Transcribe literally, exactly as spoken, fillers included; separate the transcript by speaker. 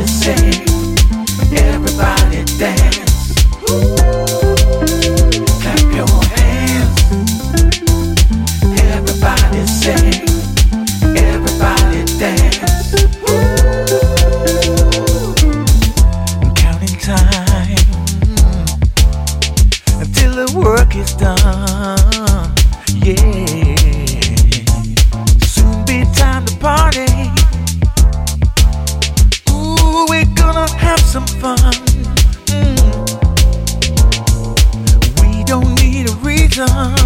Speaker 1: sing, everybody dance. Clap your hands. Everybody sing, everybody dance. Counting time until the work is done. Yeah. Soon be time to party. Ooh, we're gonna have some fun. Mm. We don't need a reason